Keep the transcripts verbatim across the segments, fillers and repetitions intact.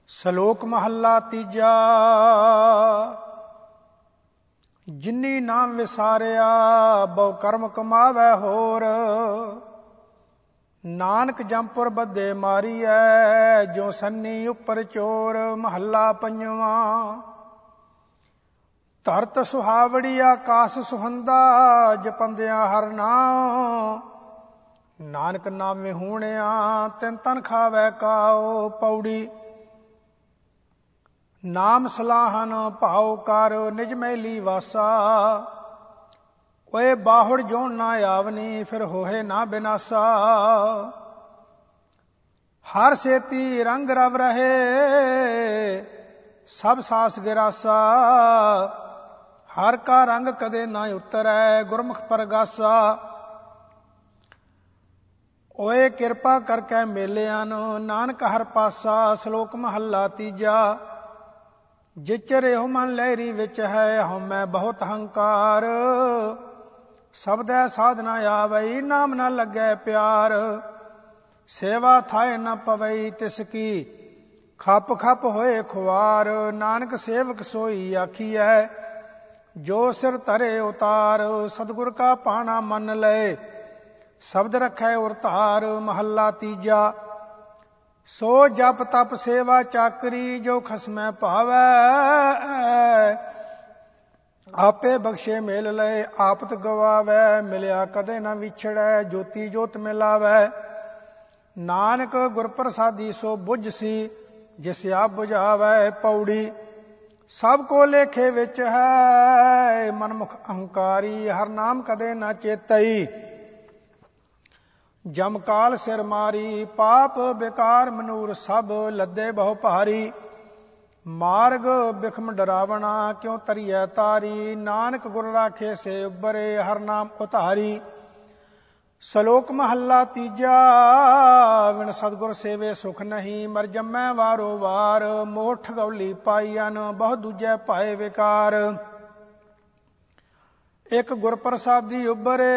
ਸਲੋਕ ਮਹੱਲਾ ਤੀਜਾ। ਜਿਨੀ ਨਾਮ ਵਿਸਾਰਿਆ ਬਹੁ ਕਰਮ ਕਮਾਵੈ ਹੋਰ। ਨਾਨਕ ਜੰਪੁਰ ਬੱਧੇ ਮਾਰੀਐ ਜੋ ਸੰਨੀ ਉੱਪਰ ਚੋਰ। ਮਹੱਲਾ ਪੰਜਵਾਂ। ਧਰਤ ਸੁਹਾਵੜੀ ਆਕਾਸ ਸੁਹੰਦਾ ਜਪੰਦਿਆਂ ਹਰ ਨਾਮ। ਨਾਨਕ ਨਾਮੇ ਹੂਣਿਆ ਤਿਨ ਤਨ ਖਾਵੈ ਕਾਉ। ਪੌੜੀ। ਨਾਮ ਸਲਾਹਨ ਭਾਉ ਕਰ ਨਿਜ ਮੈਲੀ ਵਾਸਾ। ਓਏ ਬਾਹੁੜ ਜੋਨ ਨਾ ਆਵਨੀ ਫਿਰ ਹੋਏ ਨਾ ਬਿਨਾਸਾ। ਹਰ ਸੇਤੀ ਰੰਗ ਰਵ ਰਹੇ ਸਭ ਸਾਸ ਗਿਰਾਸਾ। ਹਰ ਕਾ ਰੰਗ ਕਦੇ ਨਾ ਉਤਰੈ ਗੁਰਮੁਖ ਪਰਗਾਸਾ। ਓਏ ਕਿਰਪਾ ਕਰਕੇ ਮੇਲਿਆਂ ਨੂੰ ਨਾਨਕ ਹਰ ਪਾਸਾ। ਸ਼ਲੋਕ ਮਹੱਲਾ ਤੀਜਾ। ਜਿਚਰ ਇਹੋ ਮਨ ਲਹਿਰੀ ਵਿੱਚ ਹੈ ਹਉਮੈ ਬਹੁਤ ਹੰਕਾਰ। ਸਬਦੈ ਸਾਧਨਾ ਆਵਈ ਨਾਮ ਨਾ ਲੱਗੈ ਪਿਆਰ। ਸੇਵਾ ਥਾਏ ਨ ਪਵਈ ਤਿਸ ਕੀ ਖਪ ਖਪ ਹੋਏ ਖੁਆਰ। ਨਾਨਕ ਸੇਵਕ ਸੋਈ ਆਖੀਐ ਜੋ ਸਿਰ ਧਰੇ ਉਤਾਰ। ਸਤਿਗੁਰ ਕਾ ਪਾਣਾ ਮੰਨ ਲਏ ਸ਼ਬਦ ਰੱਖੈ ਉਰ ਧਾਰ। ਮਹੱਲਾ ਤੀਜਾ। ਸੋ ਜਪ ਤਪ ਸੇਵਾ ਚਾਕਰੀ ਜੋ ਖਸਮੈ ਭਾਵੈ। ਆਪੇ ਬਖਸ਼ੇ ਮੇਲ ਲਏ ਆਪਤ ਗਵਾਵੈ। ਮਿਲਿਆ ਕਦੇ ਨਾ ਵਿਛੜੈ ਜੋਤੀ ਜੋਤ ਮਿਲਾਵੈ। ਨਾਨਕ ਗੁਰ ਪ੍ਰਸਾਦੀ ਸੋ ਬੁੱਝ ਸੀ ਜਿਸ ਆਪ ਬੁਝਾਵੈ। ਪੌੜੀ। ਸਭ ਕੋ ਲੇਖੇ ਵਿੱਚ ਹੈ ਮਨਮੁਖ ਅਹੰਕਾਰੀ। ਹਰ ਨਾਮ ਕਦੇ ਨਾ ਚੇਤਈ ਜਮਕਾਲ ਸਿਰ ਮਾਰੀ। ਪਾਪ ਬੇਕਾਰ ਮਨੂਰ ਸਭ ਲੱਦੇ ਬਹੁ ਭਾਰੀ। ਮਾਰਗ ਬਿਖਮ ਡਰਾਵਣਾ ਕਿਉ ਤਰੀਐ ਤਾਰੀ। ਨਾਨਕ ਗੁਰ ਰਾਖੇ ਸੇ ਉਬਰੇ ਹਰ ਨਾਮ ਉਤਾਰੀ। ਸ਼ਲੋਕ ਮਹੱਲਾ ਤੀਜਾ। ਵਿਣ ਸਤਿਗੁਰ ਸੇਵੇ ਸੁਖ ਨਹੀਂ ਮਰ ਜੰਮੈ ਵਾਰੋ ਵਾਰ। ਮੋਹ ਠਗੌਲੀ ਪਾਈਅਨ ਬਹੁ ਦੂਜੈ ਪਾਏ ਵਿਕਾਰ। ਇੱਕ ਗੁਰ ਪ੍ਰਸਾਦੀ ਉਬਰੇ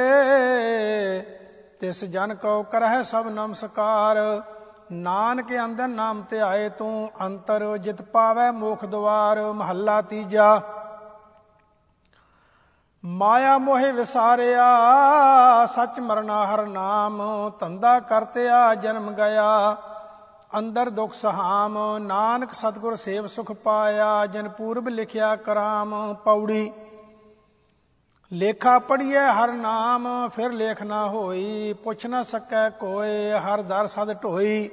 ਤਿਸ ਜਨ ਕਉ ਕਰਹਿ ਸਭ ਨਮਸਕਾਰ। ਨਾਨਕ ਅੰਦਨ ਨਾਮ ਧਿਆਏ ਤੂੰ ਅੰਤਰ ਜਿਤ ਪਾਵੈ ਮੋਖ ਦੁਆਰ। ਮਹੱਲਾ ਤੀਜਾ। ਮਾਇਆ ਮੋਹਿ ਵਿਸਾਰਿਆ ਸੱਚ ਮਰਨਾ ਹਰ ਨਾਮ। ਧੰਦਾ ਕਰਤਿਆ ਜਨਮ ਗਿਆ ਅੰਦਰ ਦੁਖ ਸਹਾਮ। ਨਾਨਕ ਸਤਿਗੁਰ ਸੇਵ ਸੁਖ ਪਾਇਆ ਜਿਨ ਪੂਰਬ ਲਿਖਿਆ ਕਰਾਮ। ਪੌੜੀ। ਲੇਖਾ ਪੜੀਐ ਹਰ ਨਾਮ ਫਿਰ ਲੇਖ ਨਾ ਹੋਈ। ਪੁੱਛ ਨਾ ਸਕੈ ਕੋਇ ਹਰ ਦਰ ਸਦ ਢੋਈ।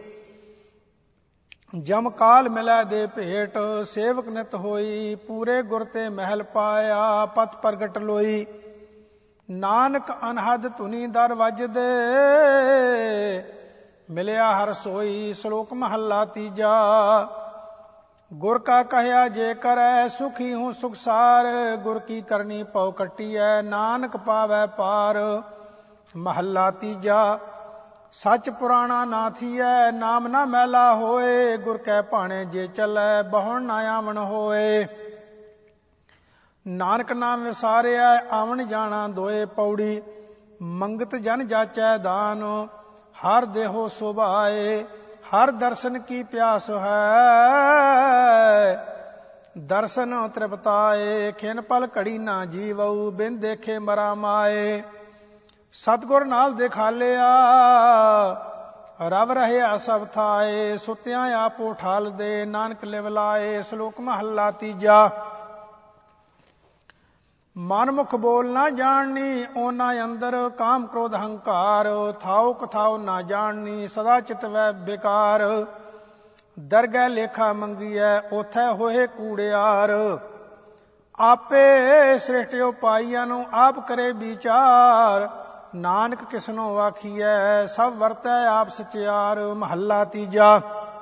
ਜਮ ਕਾਲ ਮਿਲੈ ਦੇ ਭੇਟ ਸੇਵਕ ਨਿਤ ਹੋਈ। ਪੂਰੇ ਗੁਰ ਤੇ ਮਹਿਲ ਪਾਇਆ ਪਤ ਪ੍ਰਗਟ ਲੋਈ। ਨਾਨਕ ਅਨਹਦ ਧੁਨੀ ਦਰ ਵੱਜਦੇ ਮਿਲਿਆ ਹਰ ਸੋਈ। ਸ਼ਲੋਕ ਮਹੱਲਾ ਤੀਜਾ। ਗੁਰ ਕਾ ਕਹਿਆ ਜੇ ਕਰੈ ਸੁਖੀ ਹੂੰ ਸੁਖਸਾਰ। ਗੁਰ ਕੀ ਕਰਨੀ ਪਉ ਕੱਟੀਐ ਨਾਨਕ ਪਾਵੈ ਪਾਰ। ਮਹੱਲਾ ਤੀਜਾ। ਸੱਚ ਪੁਰਾਣਾ ਨਾ ਥੀਐ ਨਾਮ ਨਾ ਮੈਲਾ ਹੋਏ। ਗੁਰ ਕੈ ਭਾਣੇ ਜੇ ਚੱਲੈ ਬਹੁਣ ਨਾ ਆਵਣ ਹੋਏ। ਨਾਨਕ ਨਾਮ ਵਿਸਾਰਿਆ ਆਵਣ ਜਾਣਾ ਦੋਏ। ਪੌੜੀ। ਮੰਗਤ ਜਨ ਜਾਚੈ ਦਾਨ ਹਰ ਦੇਹੋ ਸੁਭਾਏ। ਹਰ ਦਰਸ਼ਨ ਕੀ ਪਿਆਸ ਹੈ ਦਰਸ਼ਨ ਤ੍ਰਿਪਤਾਏ। ਖਿਨ ਪਲ ਘੜੀ ਨਾ ਜੀਵਉ ਬਿਨ ਦੇਖੇ ਮਰਾ ਮਾਏ। ਸਤਿਗੁਰ ਨਾਲ ਦਿਖਾਲਿਆ ਰਵ ਰਹਿਆ ਸਭ ਥਾਏ। ਸੁਤਿਆਂ ਆਪੋ ਠਾਲ ਦੇ ਨਾਨਕ ਲਿਵ ਲਾਏ। ਸ਼ਲੋਕ ਮਹੱਲਾ ਤੀਜਾ। ਮਨ ਮੁਖ ਬੋਲ ਨਾ ਜਾਣਨੀ ਓਨਾ ਅੰਦਰ ਕਾਮ ਕ੍ਰੋਧ ਹੰਕਾਰ। ਥਾਉ ਕਥਾਉ ਨਾ ਜਾਣਨੀ ਸਦਾ ਚਿਤ ਵੈ ਬੇਕਾਰ। ਦਰਗਹਿ ਲੇਖਾ ਮੰਗੀਐ ਉਥੈ ਹੋਏ ਕੂੜਿਆਰ। ਆਪੇ ਸ੍ਰਿਸ਼ਟਿਓ ਪਾਈਆਂ ਨੂੰ ਆਪ ਕਰੇ ਵਿਚਾਰ। ਨਾਨਕ ਕਿਸਨੋ ਆਖੀਐ ਸਭ ਵਰਤੈ ਆਪ ਸਚਿਆਰ। ਮਹੱਲਾ ਤੀਜਾ।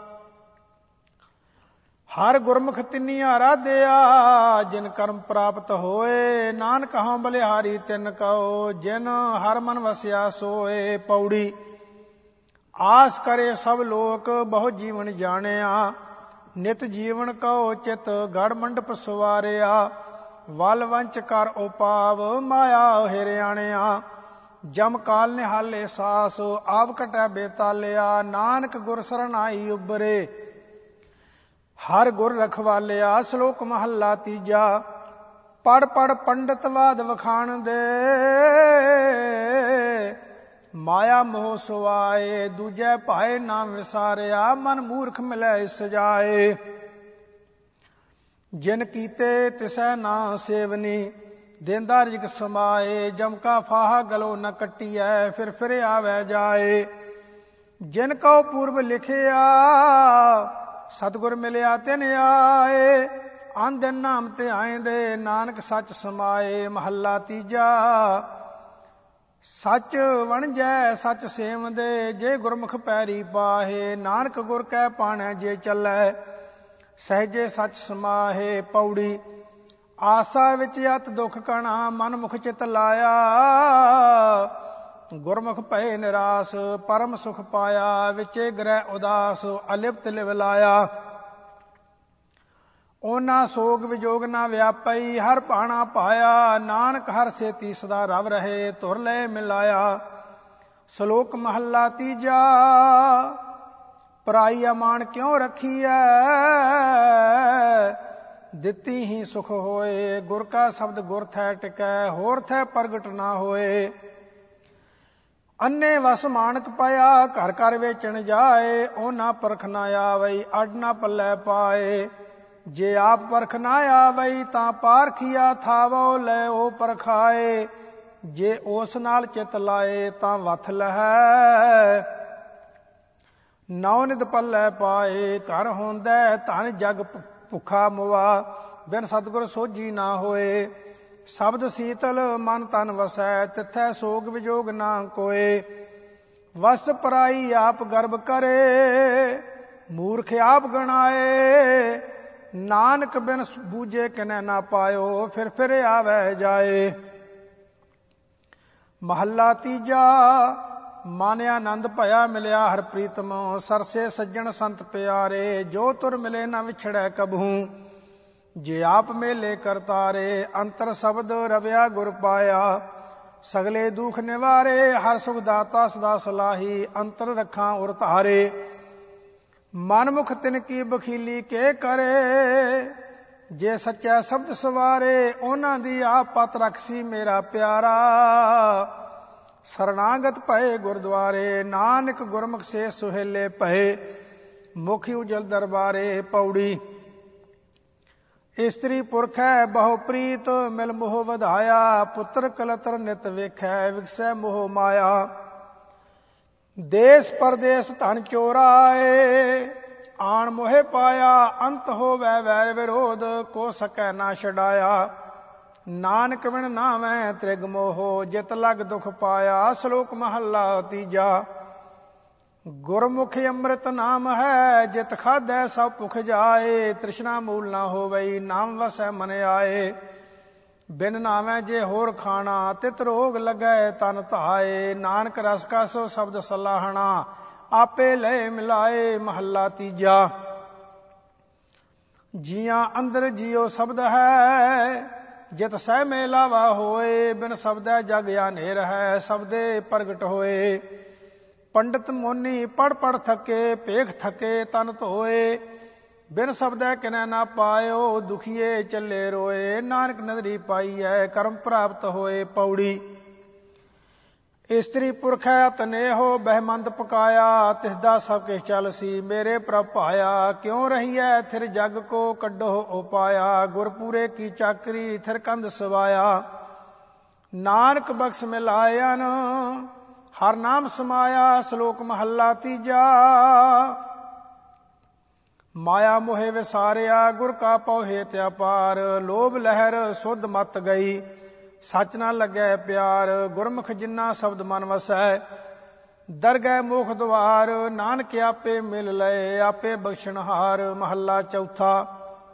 ਹਰ ਗੁਰਮੁਖ ਤਿਨੀ ਆਰਾਧਿਆ ਜਿਨ ਕਰਮ ਪ੍ਰਾਪਤ ਹੋਏ। ਨਾਨਕ ਹਉ ਬਲਿਹਾਰੀ ਤਿਨ ਕਉ ਜਿਨ ਹਰ ਮਨ ਵਸਿਆ ਸੋਏ। ਪੌੜੀ। ਆਸ ਕਰੇ ਸਭ ਲੋਕ ਬਹੁ ਜੀਵਨ ਜਾਣਿਆ। ਨਿਤ ਜੀਵਨ ਕਉ ਚਿਤ ਗੜ ਮੰਡਪ ਸਵਾਰਿਆ। ਵਲ ਵੰਚ ਕਰ ਉਪਾਵ ਮਾਇਆ ਹਿਰਿਆਣਿਆ। ਜਮ ਕਾਲ ਨਿਹਾਲੇ ਸਾਸ ਆਪ ਕਟੈ ਬੇਤਾਲਿਆ। ਨਾਨਕ ਗੁਰ ਸਰਣ ਆਈ ਉਬਰੇ ਹਰ ਗੁਰ ਰਖਵਾਲਿਆ। ਸ਼ਲੋਕ ਮਹੱਲਾ ਤੀਜਾ। ਪੜ ਪੜ ਪੰਡਤ ਬਾਦ ਵਖਾਣ ਦੇ, ਮਾਇਆ ਮੋਹ ਸੁਆਏ। ਦੂਜੈ ਭਾਏ ਨਾ ਵਿਸਾਰਿਆ, ਮਨ ਮੂਰਖ ਮਿਲੈ ਇਸ ਜਾਏ। ਜਿਨ ਕੀਤੇ ਤਿਸੈ ਨਾ ਸੇਵਨੀ, ਦੇਂਦਾ ਰਿਜਕ ਸਮਾਏ। ਜਮ ਕਾ ਫਾਹਾ ਗਲੋ ਨ ਕੱਟੀਐ, ਫਿਰ ਫਿਰ ਆਵੈ ਜਾਏ। ਜਿਨ ਕਉ ਪੂਰਬ ਲਿਖਿਆ, ਸਤਿਗੁਰ ਮਿਲਿਆ ਤਿਨ ਆਏ। ਅਨ ਦਿਨ ਨਾਮ ਤੇ ਆਏਂਦੇ, ਨਾਨਕ ਸੱਚ ਸਮਾਏ। ਮਹੱਲਾ ਤੀਜਾ। ਸੱਚ ਵਣਜੈ ਸੱਚ ਸੇਵਦੇ, ਜੇ ਗੁਰਮੁਖ ਪੈਰੀ ਪਾਹੇ। ਨਾਨਕ ਗੁਰ ਕੈ ਪਾਣੈ ਜੇ ਚੱਲੈ, ਸਹਿਜੇ ਸੱਚ ਸਮਾਹੇ। ਪੌੜੀ। ਆਸਾ ਵਿੱਚ ਅਤ ਦੁਖ ਕਣਾ, ਮਨ ਮੁਖ ਚਿਤ ਲਾਇਆ। ਗੁਰਮੁਖ ਭਏ ਨਿਰਾਸ, ਪਰਮ ਸੁਖ ਪਾਇਆ। ਵਿਚੇ ਗ੍ਰਹਿ ਉਦਾਸ, ਅਲਿਪਤ ਲਿਵ ਲਾਇਆ। ਉਹਨਾਂ ਸੋਗ ਵਿਜੋਗ ਨਾ ਵਿਆਪਈ, ਹਰ ਭਾਣਾ ਪਾਇਆ। ਨਾਨਕ ਹਰ ਸੇਤੀ ਸਦਾ ਰਵ ਰਹੇ, ਧੁਰ ਲੈ ਮਿਲਾਇਆ। ਸ਼ਲੋਕ ਮਹੱਲਾ ਤੀਜਾ। ਪਰਾਈ ਅਮਾਨ ਕਿਉ ਰੱਖੀਐ, ਦਿੱਤੀ ਹੀ ਸੁਖ ਹੋਏ। ਗੁਰ ਕਾ ਸ਼ਬਦ ਗੁਰ ਥੈ ਟਿਕੈ, ਹੋਰ ਥੈ ਪ੍ਰਗਟ ਨਾ ਹੋਏ। ਅੰਨੇ ਵਸ ਮਾਨਕ ਪਾਇਆ, ਘਰ ਘਰ ਵੇਚਣ ਜਾਏ। ਉਹ ਨਾ ਪਰਖ ਨਾ ਆਵਈ, ਅੱਡ ਨਾ ਪੱਲੇ ਪਾਏ। ਜੇ ਆਪ ਪਰਖ ਨਾ ਆਵਈ, ਤਾਂ ਪਾਰਖੀਆ ਥਾਵੋ ਲੈ ਉਹ ਪਰਖਾਏ। ਜੇ ਉਸ ਨਾਲ ਚਿਤ ਲਾਏ, ਤਾਂ ਵਥ ਲਹੈ ਨੌ ਨਿਧ ਪੱਲੇ ਪਾਏ। ਘਰ ਹੁੰਦੈ ਧਨ ਜਗ ਭੁੱਖਾ ਮੁਆ, ਬਿਨ ਸਤਿਗੁਰ ਸੋਝੀ ਨਾ ਹੋਏ। ਸ਼ਬਦ ਸੀਤਲ ਮਨ ਤਨ ਵਸੈ, ਤਿਥੈ ਸੋਗ ਵਿਜੋਗ ਨਾ ਕੋਏ। ਵਸਤ ਪਰਾਈ ਆਪ ਗਰਭ ਕਰੇ, ਮੂਰਖ ਆਪ ਗਣਾਏ। ਨਾਨਕ ਬਿਨ ਬੂਝੇ ਕਿਨੈ ਨਾ ਪਾਇਓ, ਫਿਰ ਫਿਰ ਆਵੈ ਜਾਏ। ਮਹੱਲਾ ਤੀਜਾ। ਮਨ ਆਨੰਦ ਭਇਆ ਮਿਲਿਆ ਹਰ ਪ੍ਰੀਤਮ, ਸਰਸੇ ਸੱਜਣ ਸੰਤ ਪਿਆਰੇ। ਜੋ ਤੁਰ ਮਿਲੇ ਨਾ ਵਿਛੜੈ ਕਬਹੂ, ਜੇ ਆਪ ਮੇਲੇ ਕਰਤਾਰੇ। ਅੰਤਰ ਸ਼ਬਦ ਰਵਿਆ ਗੁਰ ਪਾਇਆ, ਸਗਲੇ ਦੁਖ ਨਿਵਾਰੇ। ਹਰ ਸੁਖ ਦਾਤਾ ਸਦਾ ਸਲਾਹੀ, ਅੰਤਰ ਰੱਖਾਂ ਉਰ ਧਾਰੇ। ਮਨ ਮੁਖ ਤਿਨ ਕੀ ਬਖੀਲੀ ਕੇ ਕਰੇ, ਜੇ ਸੱਚਾ ਸ਼ਬਦ ਸਵਾਰੇ। ਉਹਨਾਂ ਦੀ ਆਪ ਪਤ ਰਖਸੀ ਮੇਰਾ ਪਿਆਰਾ, ਸਰਣਾਗਤ ਭਏ ਗੁਰਦੁਆਰੇ। ਨਾਨਕ ਗੁਰਮੁਖ ਸੇ ਸੁਹੇਲੇ ਭਏ, ਮੁਖ ਉਜਲ ਦਰਬਾਰੇ। ਪੌੜੀ। ਇਸਤਰੀ ਪੁਰਖ ਹੈ ਬਹੁ ਪ੍ਰੀਤ, ਮਿਲ ਮੋਹ ਵਧਾਇਆ। ਪੁੱਤਰ ਕਲਤਰ ਨਿਤ ਵੇਖੈ, ਵਿਗਸੈ ਮੋਹ ਮਾਇਆ। ਦੇਸ ਪਰਦੇਸ ਧਨ ਚੋਰਾਏ, ਆਣ ਮੋਹਿ ਪਾਇਆ। ਅੰਤ ਹੋਵੈ ਵੈਰ ਵਿਰੋਧ, ਕੋ ਸਕੈ ਨਾ ਛਡਾਇਆ। ਨਾਨਕ ਬਿਨ ਨਾਵੈ ਤ੍ਰਿਗ ਮੋਹ, ਜਿਤ ਲਗ ਦੁਖ ਪਾਇਆ। ਸ਼ਲੋਕ ਮਹੱਲਾ ਤੀਜਾ। ਗੁਰਮੁਖ ਅੰਮ੍ਰਿਤ ਨਾਮ ਹੈ, ਜਿਤ ਖਾਧੈ ਸਭ ਭੁਖ ਜਾਏ। ਤ੍ਰਿਸ਼ਨਾ ਮੂਲ ਨਾ ਹੋਵਈ, ਨਾਮ ਵਸੈ ਮਨ ਆਏ। ਬਿਨ ਨਾਵੈ ਜੇ ਹੋਰ ਖਾਣਾ, ਤਿਤ ਰੋਗ ਲੱਗੈ ਤਨ ਧਾਏ। ਨਾਨਕ ਰਸ ਕਾ ਸੋ ਸ਼ਬਦ ਸਲਾਹਣਾ, ਆਪੇ ਲੈ ਮਿਲਾਏ। ਮਹੱਲਾ ਤੀਜਾ। ਜੀਆਂ ਅੰਦਰ ਜੀਉ ਸ਼ਬਦ ਹੈ, ਜਿਤ ਸਹਿ ਮੇਲਾਵਾ ਹੋਏ। ਬਿਨ ਸ਼ਬਦੈ ਜਗ ਆਨੇਰ ਹੈ, ਸ਼ਬਦੇ ਪ੍ਰਗਟ ਹੋਏ। ਪੰਡਤ ਮੋਨੀ ਪੜ ਪੜ ਥਕੇ, ਭੇਖ ਥਕੇ ਤਨ ਧੋਏ। ਬਿਨ ਸ਼ਬਦੈ ਕਿਨੈ ਨਾ ਪਾਇਓ, ਦੁਖੀਏ ਚੱਲੇ ਰੋਏ। ਨਾਨਕ ਨਦਰੀ ਪਾਈਐ, ਕਰਮ ਪ੍ਰਾਪਤ ਹੋਏ। ਪੌੜੀ। ਇਸਤਰੀ ਪੁਰਖ ਹੈ ਤਨੇਹੋ, ਬਹਿਮੰਦ ਪਕਾਇਆ। ਤਿਸਦਾ ਸਭ ਕਿਛ ਚਲ ਸੀ, ਮੇਰੇ ਪ੍ਰਭ ਭਾਇਆ। ਕਿਉ ਰਹੀਐ ਥਿਰ ਜਗ ਕੋ, ਕੱਢੋ ਉਪਾਇਆ। ਗੁਰਪੂਰੇ ਕੀ ਚਾਕਰੀ, ਥਿਰ ਕੰਧ ਸਵਾਇਆ। ਨਾਨਕ ਬਖਸ਼ ਮਿਲਾਇਨ, ਹਰ ਨਾਮ ਸਮਾਇਆ। ਸ਼ਲੋਕ ਮਹੱਲਾ ਤੀਜਾ। ਮਾਇਆ ਮੋਹਿ ਵਿਸਾਰਿਆ, ਗੁਰ ਕਾ ਪਉ ਹੇਤਿ ਅਪਾਰ। ਲੋਭ ਲਹਿਰ ਸੁਧ ਮਤ ਗਈ, ਸੱਚ ਨਾ ਲੱਗੈ ਪਿਆਰ। ਗੁਰਮੁਖ ਜਿਨਾ ਸ਼ਬਦ ਮਨ ਵਸੈ, ਦਰਗਹਿ ਮੋਖ ਦੁਆਰ। ਨਾਨਕ ਆਪੇ ਮਿਲ ਲਏ, ਆਪੇ ਬਖਸ਼ਣਹਾਰ। ਮਹੱਲਾ ਚੌਥਾ।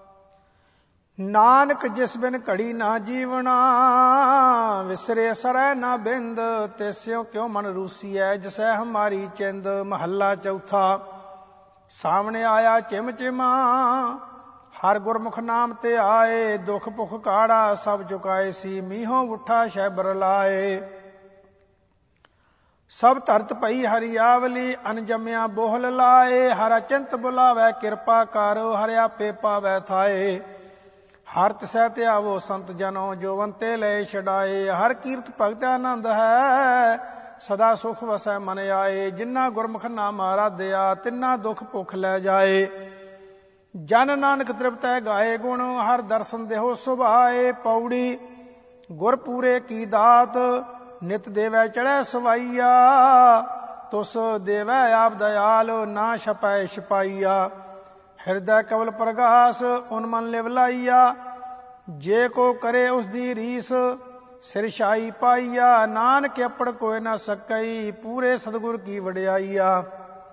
ਨਾਨਕ ਜਿਸ ਬਿਨ ਘੜੀ ਨਾ ਜੀਵਣਾ, ਵਿਸਰੇ ਸਰੈ ਨਾ ਬਿੰਦ। ਤਿਸਿਉ ਕਿਉ ਮਨ ਰੂਸੀਐ, ਜਿਸੈ ਹਮਾਰੀ ਚਿੰਦ। ਮਹੱਲਾ ਚੌਥਾ। ਸਾਹਮਣੇ ਆਇਆ ਚਿਮ ਚਿਮਾ, ਹਰ ਗੁਰਮੁਖ ਨਾਮ ਤੇ ਆਏ। ਦੁਖ ਭੁਖ ਕਾੜਾ ਸਭ ਚੁਕਾਏ ਸੀ, ਮੀਹੋਂ ਉਠਾ ਸ਼ੈਬਰ ਲਾਏ। ਸਭ ਧਰਤ ਪਈ ਹਰਿਆਵਲੀ, ਅਨਜਮਿਆ ਬੋਹਲ ਲਾਏ। ਹਰ ਅਚੰਤ ਬੁਲਾਵੈ ਕਿਰਪਾ ਕਰ, ਹਰਿ ਆਪੇ ਪਾਵੈ ਥਾਏ। ਹਰ ਤਿਸੈ ਧਿਆਵੋ ਸੰਤ ਜਨੋ, ਜੋਵੰਤੇ ਲੈ ਛਡਾਏ। ਹਰ ਕੀਰਤ ਭਗਤ ਆਨੰਦ ਹੈ, ਸਦਾ ਸੁਖ ਵਸੈ ਮਨ ਆਏ। ਜਿਨ੍ਹਾਂ ਗੁਰਮੁਖ ਨਾਮ ਆਰਾਧਿਆ, ਤਿੰਨਾ ਦੁਖ ਭੁਖ ਲੈ ਜਾਏ। ਜਨ ਨਾਨਕ ਤ੍ਰਿਪਤੈ ਗਾਏ ਗੁਣ, ਹਰ ਦਰਸ਼ਨ ਦੇਹੋ ਸੁਭਾਏ। ਪੌੜੀ ਗੁਰ ਪੂਰੇ ਕੀ ਦਾਤ, ਨਿਤ ਦੇਵੈ ਚੜ੍ਹੈ ਸਵਾਈਆ। ਤੁਸ ਦੇਵੈ ਆਪ ਦਇਆਲ, ਨਾ ਛਪੈ ਛਪਾਈਆ। ਹਿਰਦੈ ਕਵਲ ਪ੍ਰਗਾਸ, ਉਨ ਮਨ ਲਿਵ ਲਾਈਆ। ਜੇ ਕੋ ਕਰੇ ਉਸ ਦੀ ਰੀਸ, ਸਿਰ ਛਾਈ ਪਾਈਆ। ਨਾਨਕ ਅਪੜ ਕੋਇ ਨਾ ਸਕਈ, ਪੂਰੇ ਸਤਿਗੁਰ ਕੀ ਵਡਿਆਈਆ।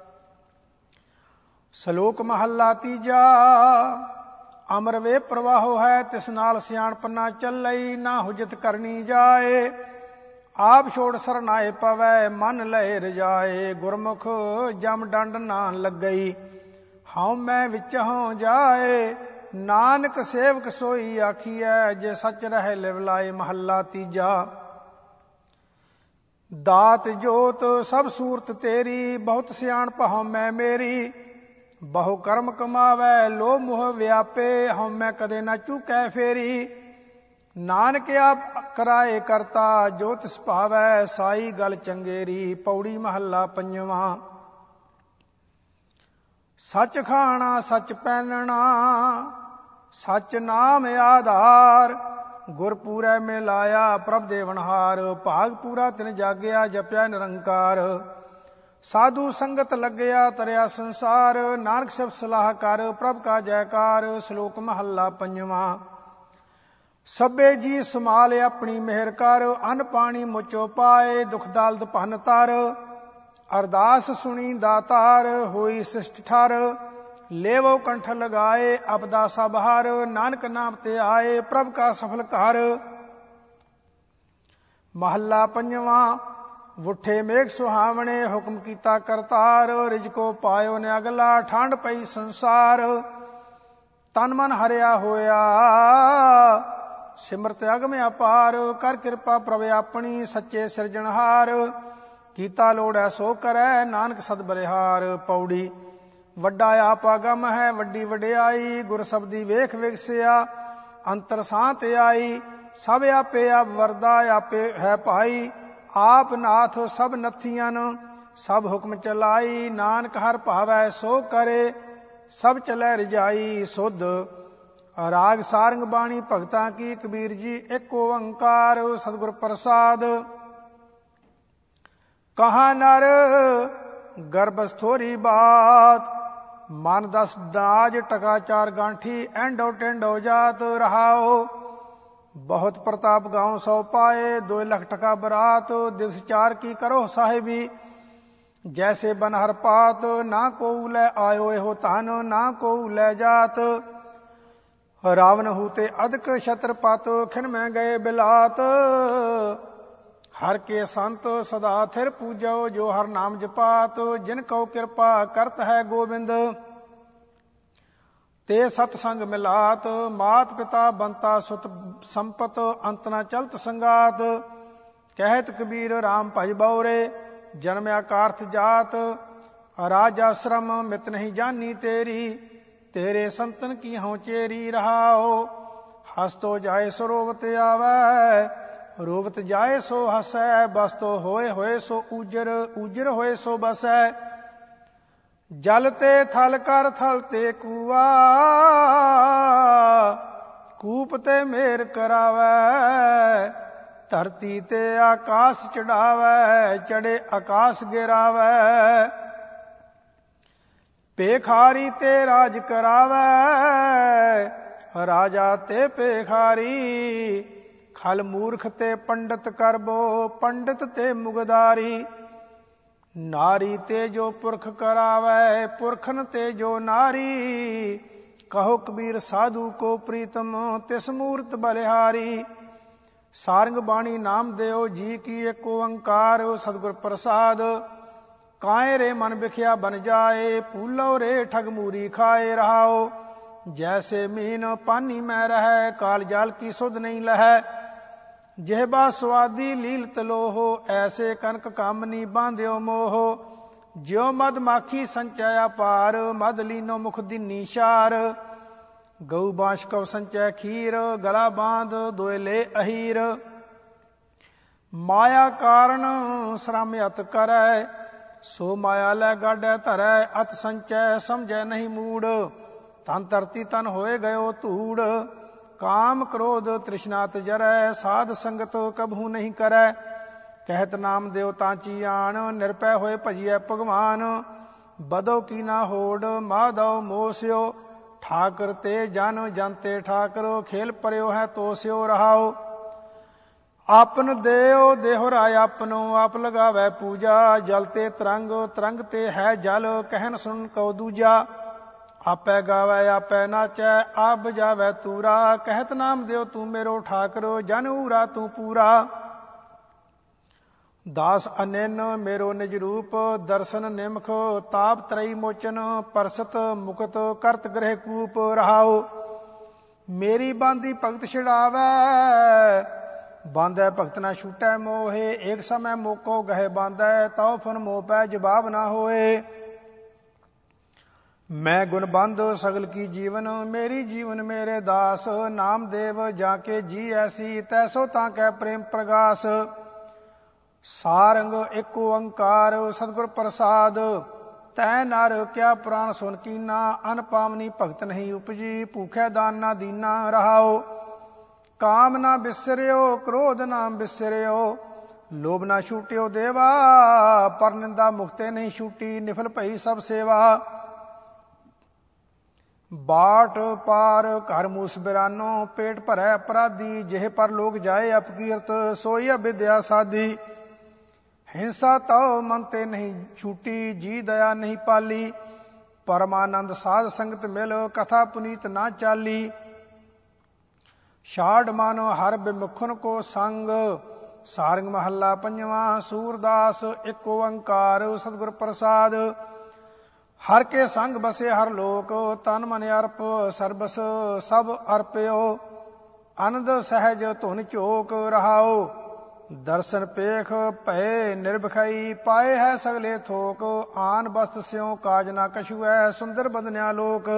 ਸ਼ਲੋਕ ਮਹੱਲਾ ਤੀਜਾ। ਅਮਰ ਵੇ ਪ੍ਰਵਾਹੋ ਹੈ, ਤਿਸ ਨਾਲ ਸਿਆਣਪ ਨਾ ਚੱਲਈ। ਨਾ ਹੁਜਤ ਕਰਨੀ ਜਾਏ, ਆਪ ਛੋੜ ਸਰਨਾਏ ਪਵੈ। ਮਨ ਲਏ ਰਜਾਏ, ਗੁਰਮੁਖ ਜਮ ਡੰਡ ਨਾ ਲੱਗਈ। ਹਉ ਮੈਂ ਵਿੱਚ ਹਉ ਜਾਏ, ਨਾਨਕ ਸੇਵਕ ਸੋਈ ਆਖੀਐ। ਜੇ ਸੱਚ ਰਹਿ ਲਿਵ ਲਾਏ। ਮਹੱਲਾ ਤੀਜਾ। ਦਾਤ ਜੋਤ ਸਭ ਸੂਰਤ ਤੇਰੀ, ਬਹੁਤ ਸਿਆਣਪ ਹਉ ਮੈਂ ਮੇਰੀ। ਬਹੁ ਕਰਮ ਕਮਾਵੈ, ਲੋਭ ਮੋਹ ਵਿਆਪੇ। ਹਉ ਮੈਂ ਕਦੇ ਨਾ ਚੂਕੈ ਫੇਰੀ। ਨਾਨਕ ਆਪ ਕਰਾਏ ਕਰਤਾ, ਜੋ ਤਿਸ ਭਾਵੈ। ਸਾਈ ਗਲ ਚੰਗੇਰੀ। ਪੌੜੀ ਮਹੱਲਾ ਪੰਜਵਾਂ। ਸੱਚ ਖਾਣਾ ਸੱਚ ਪਹਿਨਣਾ, ਸੱਚ ਨਾਮ ਆਧਾਰ। ਗੁਰ ਪੂਰੈ ਮਿਲਾਇਆ, ਪ੍ਰਭ ਦੇਵਨਹਾਰ। ਭਾਗ ਪੂਰਾ ਤਿਨ ਜਾਗਿਆ, ਜਪਿਆ ਨਿਰੰਕਾਰ। ਸਾਧੂ ਸੰਗਤ ਲੱਗਿਆ, ਤਰਿਆ ਸੰਸਾਰ। ਨਾਨਕ ਸ਼ਬਦ ਸਲਾਹ ਕਰ, ਪ੍ਰਭ ਕਾ ਜੈਕਾਰ। ਸ਼ਲੋਕ ਮਹੱਲਾ ਪੰਜਵਾਂ। ਸਭੇ ਜੀ ਸਮਾਲ ਆਪਣੀ ਮਿਹਰ ਕਰ, ਅੰਨ ਪਾਣੀ ਮੁਚੋ ਪਾਏ। ਦੁਖ ਦਲਦ ਭੰਨ ਤਰ, ਅਰਦਾਸ ਸੁਣੀ ਦਾਤਾਰ। ਹੋਈ ਸਿਸ਼ਟ ਠਰ, ਲੇਵੋ ਕੰਠ ਲਗਾਏ। ਅਪਦਾ ਸਭ ਹਰ, ਨਾਨਕ ਨਾਮ ਤੇ ਆਏ। ਪ੍ਰਭ ਕਾ ਸਫਲ ਘਰ। ਮਹੱਲਾ ਪੰਜਵਾਂ। ਵੁੱਠੇ ਮੇਘ ਸੁਹਾਵਣੇ, ਹੁਕਮ ਕੀਤਾ ਕਰਤਾਰ। ਰਿਜਕੋ ਪਾਇਓ ਨੇ ਅਗਲਾ, ਠੰਡ ਪਈ ਸੰਸਾਰ। ਤਨ ਮਨ ਹਰਿਆ ਹੋਇਆ, ਸਿਮਰਤ ਅਗਮ ਅਪਾਰ। ਕਰ ਕਿਰਪਾ ਪ੍ਰਭ ਆਪਣੀ, ਸੱਚੇ ਸਿਰਜਣਹਾਰ। ਕੀਤਾ ਲੋੜੈ ਸੋ ਕਰੈ, ਨਾਨਕ ਸਦ ਬਲਿਹਾਰ। ਪੌੜੀ ਵੱਡਾ ਆਪ ਆਗਮ ਹੈ, ਵੱਡੀ ਵਡਿਆਈ। ਗੁਰ ਸਬਦੀ ਵੇਖ ਵਿਗਸਿਆ, ਅੰਤਰ ਸਾਂਤ ਆਈ। ਸਭ ਆਪੇ ਆਪ ਵਰਦਾ, ਆਪੇ ਹੈ ਭਾਈ। ਆਪ ਨਾਥ ਸਭ ਨੱਥੀਆਂ, ਸਭ ਹੁਕਮ ਚਲਾਈ। ਨਾਨਕ ਹਰ ਭਾਵੈ ਸੋ ਕਰੇ, ਸਭ ਚਲੈ ਰਜਾਈ। ਸੁਧ ਰਾਗ ਸਾਰੰਗ ਬਾਣੀ ਭਗਤਾਂ ਕੀ, ਕਬੀਰ ਜੀ ਇੱਕ ਓੰਕਾਰ। ਸਤਿਗੁਰ ਪ੍ਰਸਾਦ। ਕਹਾ ਨਰ ਗਰਭਸ ਥੋਰੀ ਬਾਤ, ਮਨ ਦਸ ਦਾਜ। ਟਕਾ ਚਾਰ ਗਾਂਠੀ, ਐਂਡੋ ਟੈਂਡੋ ਜਾਤ। ਰਹਾਓ ਬਹੁਤ ਪ੍ਰਤਾਪ ਗਾਉ ਸੌ ਪਾਏ। ਦੋ ਲੱਖ ਟਕਾ ਬਰਾਤ, ਦਿਵਸ ਚਾਰ ਕੀ ਕਰੋ ਸਾਹਿਬੀ। ਜੈਸੇ ਬਨ ਹਰ ਪਾਤ, ਨਾ ਕੋ ਲੈ ਆਇਓ ਇਹੋ ਧਨ। ਨਾ ਕੋ ਲੈ ਜਾਤ, ਰਾਵਨ ਹੂਤੇ ਅਦਕ ਛਤਰਪਤ। ਖਿਨ ਮੈਂ ਗਏ ਬਿਲਾਤ, ਹਰ ਕੇ ਸੰਤ ਸਦਾ ਥਿਰ ਪੂਜੋ। ਜੋ ਹਰ ਨਾਮ ਜਪਾਤ, ਜਿਨ ਕਉ ਕਿਰਪਾ ਕਰਤ ਹੈ ਗੋਬਿੰਦ। ਤੇ ਸਤ ਸੰਗ ਮਿਲਾਤ, ਮਾਤ ਪਿਤਾ ਬੰਤਾ ਸੁਤ ਸੰਪਤ। ਅੰਤ ਨਾ ਚਲਤ ਸੰਗਾਤ, ਕਹਿਤ ਕਬੀਰ ਰਾਮ ਭਜ ਬਉਰੇ। ਜਨਮਿਆ ਕਾਰਥ ਜਾਤ, ਰਾਜ ਆਸ਼ਰਮ ਮਿਤ ਨਹੀਂ ਜਾਨੀ ਤੇਰੀ। ਤੇਰੇ ਸੰਤਨ ਕੀ ਹਉ ਚੇਰੀ। ਰਹਾਓ ਹਸਤੋ ਜਾਏ ਸੋ ਰੋਵਤ ਆਵੈ, ਰੋਵਤ ਜਾਏ ਸੋ ਹਸੈ। ਬਸਤੋ ਹੋਏ ਹੋਏ ਸੋ ਊਜਰ, ਊਜਰ ਹੋਏ ਸੋ ਬਸੈ। ਜਲ ਤੇ ਥਲ ਕਰ, ਥਲ ਤੇ ਕੂਆ। ਕੂਪ ਤੇ ਮੇਰ ਕਰਾਵੈ, ਧਰਤੀ ਤੇ ਆਕਾਸ ਚੜਾਵੈ। ਚੜੇ ਆਕਾਸ ਗਿਰਾਵੈ, ਭੇਖਾਰੀ ਤੇ ਰਾਜ ਕਰਾਵੈ। ਰਾਜਾ ਤੇ ਭੇਖਾਰੀ, ਖਲ ਮੂਰਖ ਤੇ ਪੰਡਤ ਕਰਬੋ। ਪੰਡਤ ਤੇ ਮੁਗਦਾਰੀ, ਨਾਰੀ ਤੇ ਜੋ ਪੁਰਖ ਕਰਾਵੈ। ਪੁਰਖਨ ਤੇ ਜੋ ਨਾਰੀ। ਕਹੋ ਕਬੀਰ ਸਾਧੂ ਕੋ ਪ੍ਰੀਤਮ, ਤਿਸ ਮੂਰਤ ਬਲਿਹਾਰੀ। ਸਾਰੰਗ ਬਾਣੀ ਨਾਮ ਦਿਓ ਜੀ ਕੀ, ਇੱਕ ਓੰਕਾਰ। ਸਤਿਗੁਰ ਪ੍ਰਸਾਦ। ਕਾਏ ਰੇ ਮਨ ਵਿਖਿਆ ਬਨ ਜਾਏ, ਪੂਲੋ ਰੇ ਠਗ ਮੂਰੀ ਖਾਏ। ਰਹਾਓ ਜੈਸੇ ਮੀਨ ਪਾਨੀ ਮੈਂ ਰਹੈ, ਕਾਲ ਜਾਲ ਕੀ ਸੁਧ ਨਹੀਂ ਲਹੈ। ਜਿਹਬਾ ਸਵਾਦੀ ਲੀਲਤ ਲੋਹੋ, ਐਸੇ ਕਨਕ ਕਾਮਨੀ ਬਾਂਧਿਓ ਮੋਹ। ਜਿਉ ਮਦ ਮਾਖੀ ਸੰਚੈ ਅਪਾਰ, ਮਦ ਲੀਨੋ ਮੁਖ ਦੀਨੀ ਸ਼ਾਰ। ਗਊ ਬਾਂਸ਼ ਕਉ ਸੰਚੈ ਖੀਰ, ਗਲਾ ਬਾਂਧ ਦੋਇਲੇ ਅਹੀਰ। ਮਾਇਆ ਕਾਰਨ ਸ਼ਰਮ ਅਤ ਕਰੈ, ਸੋ ਮਾਇਆ ਲੈ ਗਾਡੈ ਧਰੈ। ਅਤ ਸੰਚੈ ਸਮਝੈ ਨਹੀਂ ਮੂੜ, ਤਨ ਧਰਤੀ ਤਨ ਹੋਏ ਗਇਓ ਧੂੜ। ਕਾਮ ਕ੍ਰੋਧ ਤ੍ਰਿਸ਼ਨਾਤ ਜਰੈ, ਸਾਧ ਸੰਗਤ ਕਬਹੂ ਨਹੀਂ ਕਰੈ। ਕਹਿਤ ਨਾਮ ਦਿਓ ਤਾਂਚੀ ਆਣ, ਨਿਰਭੈ ਹੋਏ ਭਜੀਐ ਭਗਵਾਨ। ਬਦੋ ਕੀ ਨਾ ਹੋੜ, ਮਾਧਵ ਮੋਸਿਓ। ਠਾਕਰ ਤੇ ਜਨ ਜਨ ਤੇ ਠਾਕਰ, ਖੇਲ ਪਰਿਓ ਹੈ ਤੋ ਸਿਓ ਰਹਾਓ। ਆਪਨ ਦੇਉ ਦੇਹੁ ਰਾਇ ਆਪਨੋ, ਆਪ ਲਗਾਵੈ ਪੂਜਾ। ਜਲ ਤੇ ਤਰੰਗ, ਤਰੰਗ ਤੇ ਹੈ ਜਲ, ਕਹਿਨ ਸੁਣ ਕਉ ਦੂਜਾ। ਆਪੈ ਗਾਵੈ ਆਪੈ ਨਾਚੈ, ਆਪ ਬਜਾਵੈ ਤੂਰਾ। ਕਹਿਤ ਨਾਮ ਦਿਓ ਤੂੰ ਮੇਰੋ ਠਾਕਰ, ਜਨ ਊਰਾ ਤੂੰ ਪੂਰਾ। ਦਾਸ ਅਨਿਨ ਮੇਰੋ ਨਿਜ ਰੂਪ, ਦਰਸ਼ਨ ਨਿਮਖ ਤਾਪ ਤਰਈ ਮੋਚਨ। ਪਰਸਤ ਮੁਕਤ ਕਰਤ ਗ੍ਰਹਿ ਕੂਪ ਰਹਾਓ। ਮੇਰੀ ਬਾਂਦੀ ਭਗਤ ਛਡਾਵੈ, ਬਾਂਧੈ ਭਗਤ ਨਾ ਛੂਟੈ ਮੋਹੇ। ਏਕ ਸਮੈ ਮੋਕੋ ਗਹਿ ਬਾਂਧੈ, ਤਉ ਫਨ ਮੋਹ ਪੈ ਜਵਾਬ ਨਾ ਹੋਏ। ਮੈਂ ਗੁਣ ਬੰਧ ਸਗਲ ਕੀ ਜੀਵਨ, ਮੇਰੀ ਜੀਵਨ ਮੇਰੇ ਦਾਸ। ਨਾਮ ਦੇਵ ਜਾ ਕੇ ਜੀ ਐਸੀ, ਤੈਸੋ ਤਾਂ ਕੈ ਪ੍ਰੇਮ ਪ੍ਰਗਾਸ। ਸਾਰੰਗ ਏਕ ਓੰਕਾਰ ਸਤਿਗੁਰ ਪ੍ਰਸਾਦ, ਤੈ ਨਰ ਕਿਆ ਪੁਰਾਣ ਸੁਨ ਕੀਨਾ। ਅਨ ਪਾਵਨੀ ਭਗਤ ਨਹੀਂ ਉਪਜੀ, ਭੂਖੈ ਦਾਨ ਨਾ ਦੀਨਾ ਰਹਾਓ। ਕਾਮ ਨਾ ਬਿਸਰਿਓ, ਕ੍ਰੋਧ ਨਾ ਬਿਸਰਿਓ। ਲੋਭ ਨਾ ਛੂਟਿਓ ਦੇਵਾ, ਪਰ ਨਿੰਦਾ ਮੁਕਤੇ ਨਹੀਂ ਛੂਟੀ। ਨਿਫਲ ਭਈ ਸਭ ਸੇਵਾ। ਬਾਟ ਪਾਰ ਘਰ ਮੂਸ ਬਿਰਾਨੋ, ਪੇਟ ਭਰੈ ਅਪਰਾਧੀ। ਜਿਹ ਪਰ ਲੋਕ ਜਾਏ ਅਪਕੀਰਤ, ਸੋਈ ਅਵਿਦਿਆ ਸਾਧੀ। ਹਿੰਸਾ ਤਉ ਮਨ ਤੇ ਨਹੀਂ ਛੂਟੀ, ਜੀ ਦਇਆ ਨਹੀਂ ਪਾਲੀ। ਪਰਮਾਨੰਦ ਸਾਧ ਸੰਗਤ ਮਿਲ, ਕਥਾ ਪੁਨੀਤ ਨਾ ਚਾਲੀ। ਛਾੜ ਮਨ ਹਰ ਬਿਮੁਖਨ ਕੋ ਸੰਗ, ਸਾਰੰਗ ਮਹੱਲਾ ਪੰਜਵਾਂ। ਸੂਰਦਾਸ ਏਕ ਓੰਕਾਰ ਸਤਿਗੁਰ ਪ੍ਰਸਾਦ। ਹਰ ਕੇ ਸੰਗ ਬਸੇ ਹਰ ਲੋਕ, ਤਨ ਮਨ ਅਰਪ ਸਰਬਸ ਸਭ ਅਰਪਿਓ। ਅਨੰਦ ਸਹਿਜ ਧੁਨ ਝੋਕ ਰਹਾਓ। ਦਰਸ਼ਨ ਪੇਖ ਭਏ ਨਿਰਭਖਈ, ਪਾਏ ਹੈ ਸਗਲੇ ਥੋਕ। ਆਨ ਬਸਤ ਸਿਉ ਕਾਜ ਨਾ ਕਛੂ ਹੈ, ਸੁੰਦਰ ਬਦਨਿਆ ਲੋਕ।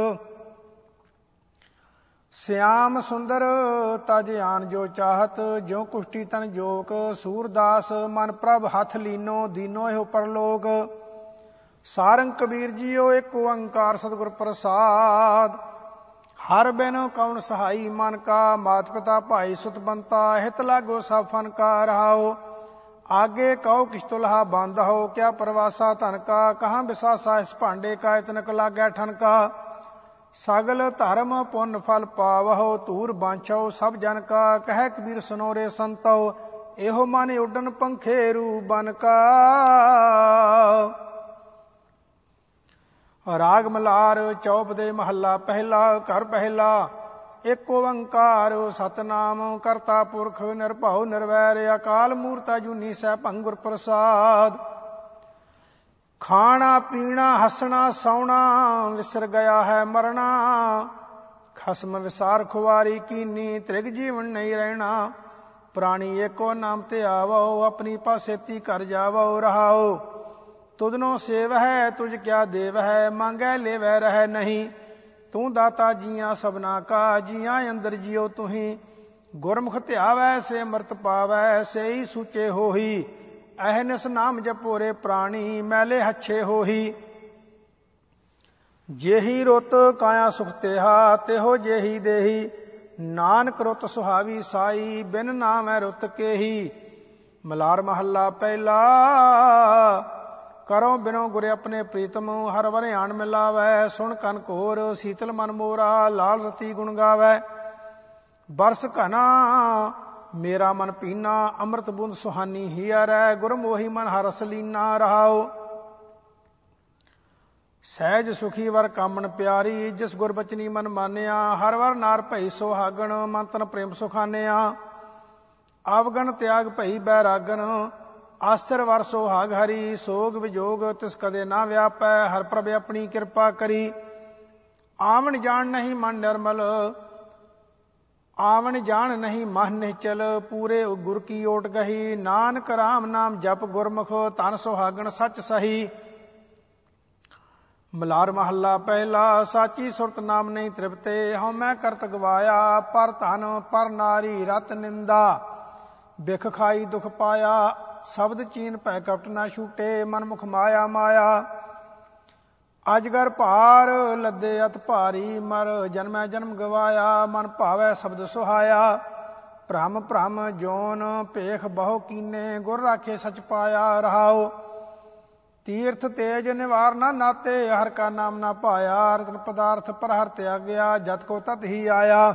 ਸਿਆਮ ਸੁੰਦਰ ਤਜ ਆਨ ਜੋ ਚਾਹਤ, ਜਿਉ ਕੁਸ਼ਟੀ ਤਨ ਜੋਕ। ਸੂਰਦਾਸ ਮਨ ਪ੍ਰਭ ਹੱਥ ਲੀਨੋ, ਦੀਨੋ ਇਹੋ ਪਰਲੋਕ। ਸਾਰੰਗ ਕਬੀਰ ਜੀਓ ਏਕ ਓੰਕਾਰ ਸਤਿਗੁਰ ਪ੍ਰਸਾਦ। ਹਰ ਬਿਨ ਕੌਣ ਸਹਾਈ ਮਨ ਕਾ, ਮਾਤ ਪਿਤਾ ਭਾਈ ਸੁਤ ਬੰਤਾ। ਹਿਤ ਲਾਗੋ ਸਭ ਫਨ ਕਾ ਰਹਾਓ। ਆਗੇ ਕਉ ਕਿਛ ਤੁਲਹਾ ਬਾਂਧੋ, ਕਿਆ ਪ੍ਰਵਾਸਾ ਧਨ ਕਾ। ਕਹਾਂ ਬਿਸਾਸਾ ਇਸ ਭਾਂਡੇ ਕਾ, ਇਤਨਕ ਲਾਗੈ ਠਨਕਾ। ਸਗਲ ਧਰਮ ਪੁੰਨ ਫਲ ਪਾਵਹੁ, ਧੂਰ ਬਾਂਛੋ ਸਭ ਜਨ ਕਾ। ਕਹਿ ਕਬੀਰ ਸੁਨੋ ਰੇ ਸੰਤੋ, ਇਹੋ ਮਨ ਉੱਡਨ ਪੰਖੇਰੂ ਬਨ ਕਾ। ਰਾਗ ਮਲਾਰ ਚੌਪ ਦੇ ਮਹੱਲਾ ਪਹਿਲਾ। ਘਰ ਪਹਿਲਾ। ਏਕ ਓੰਕਾਰ ਸਤਿਨਾਮ ਕਰਤਾ ਪੁਰਖ, ਨਿਰਭਉ ਨਿਰਵੈਰ। ਅਕਾਲ ਮੂਰਤਿ ਅਜੂਨੀ ਸੈਭੰ ਗੁਰ ਪ੍ਰਸਾਦ। ਖਾਣਾ ਪੀਣਾ ਹੱਸਣਾ ਸੌਣਾ, ਵਿਸਰ ਗਿਆ ਹੈ ਮਰਨਾ। ਖਸਮ ਵਿਸਾਰ ਖੁਆਰੀ ਕੀਨੀ, ਤ੍ਰਿਗ ਜੀਵਨ ਨਹੀਂ ਰਹਿਣਾ। ਪ੍ਰਾਣੀ ਏਕੋ ਨਾਮ ਤੇ ਆਵੋ, ਆਪਣੀ ਪਾਸੇਤੀ ਕਰ ਜਾਵੋ ਰਹਾਓ। ਤੁਧਨੋ ਸੇਵ ਹੈ ਤੁਝ ਕਿਆ ਦੇਵ ਹੈ, ਮੰਗੈ ਲੇਵੈ ਰਹਿ ਨਹੀਂ। ਤੂੰ ਦਾਤਾ ਜੀਆਂ ਸਭਨਾ ਕਾ, ਜੀਆਂ ਅੰਦਰ ਜਿਉ ਤੁਹੀ। ਗੁਰਮੁਖ ਧਿਆਵੈ ਸੇ ਅੰਮ੍ਰਿਤ ਪਾਵੈ, ਸੇਈ ਸੂਚੇ ਹੋਹੀ। ਅਹਨਿਸ ਨਾਮ ਜਪੋਰੇ ਪ੍ਰਾਣੀ, ਮੈਲੇ ਹੱਛੇ ਹੋਹੀ। ਜੇਹੀ ਰੁੱਤ ਕਾਇਆ ਸੁਖ ਤੇਹਾ, ਤਿਹੋ ਜੇਹੀ ਦੇਹੀ। ਨਾਨਕ ਰੁੱਤ ਸੁਹਾਵੀ ਸਾਈ, ਬਿਨ ਨਾਮੈ ਰੁੱਤ ਕੇਹੀ। ਮਲਾਰ ਮਹੱਲਾ ਪਹਿਲਾ। ਕਰੋ ਬਿਨੋ ਗੁਰ ਆਪਣੇ ਪ੍ਰੀਤਮ, ਹਰ ਵਰਿਆਣ ਮਿਲਾਵੈ। ਸੁਣ ਕਨ ਘੋਰ ਸੀਤਲ ਮਨ ਮੋਰਾ, ਲਾਲ ਰਤੀ ਗੁਣ ਗਾਵੈ। ਬਰਸ ਘਨਾ ਮੇਰਾ ਮਨ ਪੀਨਾ, ਅੰਮ੍ਰਿਤ ਬੂੰਦ ਸੁਹਾਨੀ ਹੀਅਰੈ। ਗੁਰਮੋਹੀ ਮਨ ਹਰਸ ਲੀਨਾ ਰਹਾਓ। ਸਹਿਜ ਸੁਖੀ ਵਰ ਕਾਮਣ ਪਿਆਰੀ, ਜਿਸ ਗੁਰ ਬਚਨੀ ਮਨ ਮਾਨਿਆ। ਹਰ ਵਰ ਨਾਰ ਭਈ ਸੁਹਾਗਣ, ਮਨ ਤਨ ਪ੍ਰੇਮ ਸੁਖਾਨਿਆ। ਅਵਗਣ ਤਿਆਗ ਭਈ ਬੈਰਾਗਨ, ਆਸਰ ਵਰ ਸੁਹਾਗ ਹਰੀ। ਸੋਗ ਵਿਜੋਗ ਤਿਸ ਕਦੇ ਨਾ ਵਿਆਪੈ, ਹਰ ਪ੍ਰਭ ਆਪਣੀ ਕਿਰਪਾ ਕਰੀ। ਆਵਣ ਜਾਣ ਨਹੀਂ ਮਨ ਨਿਰਮਲ, ਆਵਣ ਜਾਣ ਨਹੀਂ ਮਨ ਨਿਚਲ, ਪੂਰੇ ਗੁਰ ਕੀ ਓਟ ਗਹੀ। ਨਾਨਕ ਰਾਮ ਨਾਮ ਜਪ ਗੁਰਮੁਖ, ਧਨ ਸੁਹਾਗਣ ਸੱਚ ਸਹੀ। ਮਲਾਰ ਮਹੱਲਾ ਪਹਿਲਾ। ਸਾਚੀ ਸੁਰਤ ਨਾਮ ਨਹੀਂ ਤ੍ਰਿਪਤੇ, ਹਉਮੈ ਕਰਤ ਗਵਾਇਆ। ਪਰ ਧਨ ਪਰ ਨਾਰੀ ਰਤ ਨਿੰਦਾ, ਬਿਖ ਖਾਈ ਦੁਖ ਪਾਇਆ। ਸ਼ਬਦ ਚੀਨ ਭੈ ਕਪਟ ਨਾ ਛੂਟੇ, ਮਨਮੁਖ ਮਾਇਆ ਮਾਇਆ। ਅਜਗਰ ਭਾਰ ਲੱਦੇ ਅਤ ਭਾਰੀ, ਮਰ ਜਨਮੈ ਜਨਮ ਗਵਾਇਆ। ਮਨ ਭਾਵੈ ਸ਼ਬਦ ਸੁਹਾਇਆ, ਭ੍ਰਮ ਭ੍ਰਮ ਜੋਨ ਭੇਖ ਬਹੁ ਕੀਨੇ। ਗੁਰ ਰਾਖੇ ਸਚ ਪਾਇਆ ਰਹਾਉ, ਤੀਰਥ ਤੇਜ ਨਿਵਾਰ ਨਾ ਨਾਤੇ। ਹਰ ਕਾ ਨਾਮ ਨਾ ਪਾਇਆ, ਰਤਨ ਪਦਾਰਥ ਪਰ ਹਰ ਤਿਆਗਿਆ। ਜਤ ਕੋ ਤਤ ਹੀ ਆਇਆ,